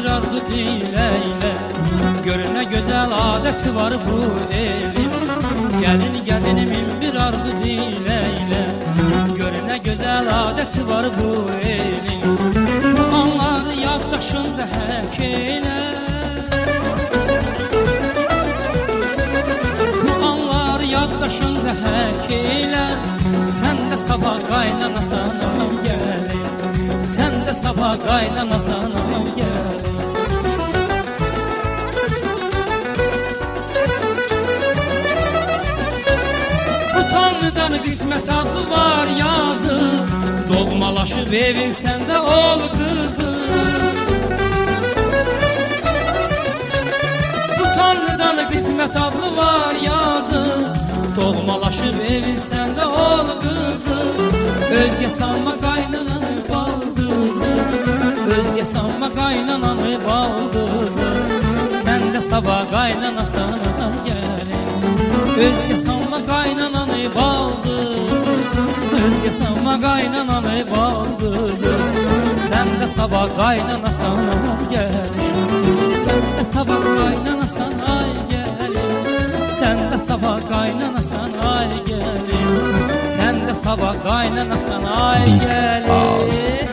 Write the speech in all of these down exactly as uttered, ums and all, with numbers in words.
bir arzu dileyle. Görüne güzel adeti var bu elin. Gelin gelinimin bir arzu dileyle. Görüne güzel adeti var bu elin. Bu anlar yaddaşında hək eyle. Bu anlar yaddaşında hək eyle. Sen de sabah qaynana sana gelin. Sen de sabah qaynana sana gelin. Tanrıdan qismət adlı var yazı. Doğmalaşıb evin səndə ol qızı. Bu Tanrıdan qismət adlı var yazı. Doğmalaşıb evin səndə ol qızı. Özgə sanma qaynananı baldızı. Özgə sanma qaynananı baldızı. Sən də sabah qaynana sana gəlin. Özgə sanma qaynananı baldızı. Özgə sanma qaynananı baldızı. Sən də sabah qaynana sana gəlin. Sən də sabah qaynana sana gəlin. Sən də sabah qaynana sana gəlin. Sən də sabah qaynana sana gəlin.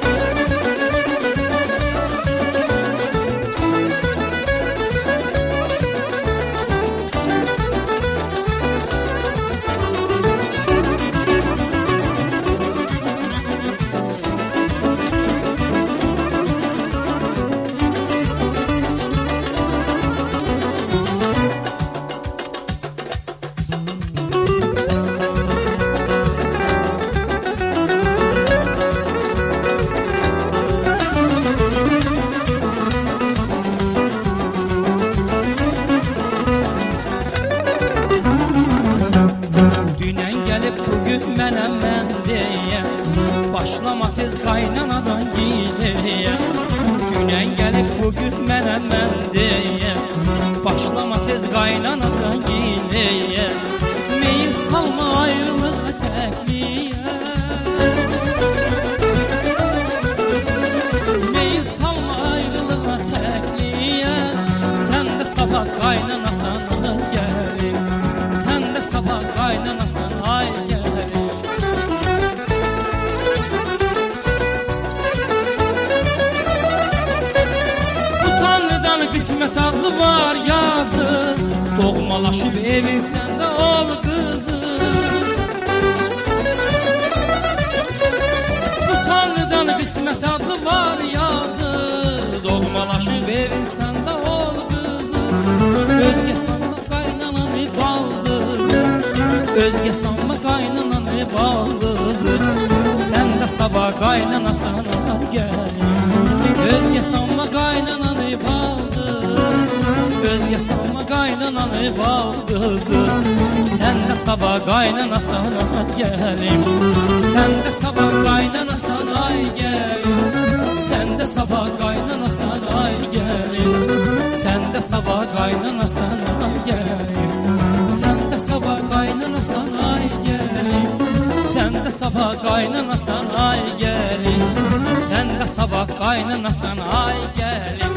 Mənəm mən deyəm, başlama tez qaynanadan giyinəyəm. Dünən gəlib bugün mənəm mən deyəm, başlama tez qaynanadan giyinəyəm. Meyil salma ayrılığa təkliyə. Meyil salma ayrılığa təkliyə. Sən də sabah qaynana sana gəlin. Sən də sabah qaynana sana gəlin. Qismət adlı var yazı. Doğmalaşıb evin səndə ol qızı. Bu Tanrıdan qismət adlı var yazı. Doğmalaşıb evin səndə ol qızı. Özgə sanma qaynananı baldızı. Özgə sanma qaynananı baldızı. Sən də sabah qaynana sana gəlin. Özgə sanma qaynananı baldızı. Özgə sanma qaynananı baldızı. Sən də sabah qaynana sana gəlin. Sən də sabah qaynana sana gəlin. Sən də sabah qaynana sana gəlin. Sən də sabah qaynana sana gəlin. Sən də sabah qaynana sana gəlin. Sən də sabah qaynana sana gəlin. Sən də sabah qaynana sana gəlin.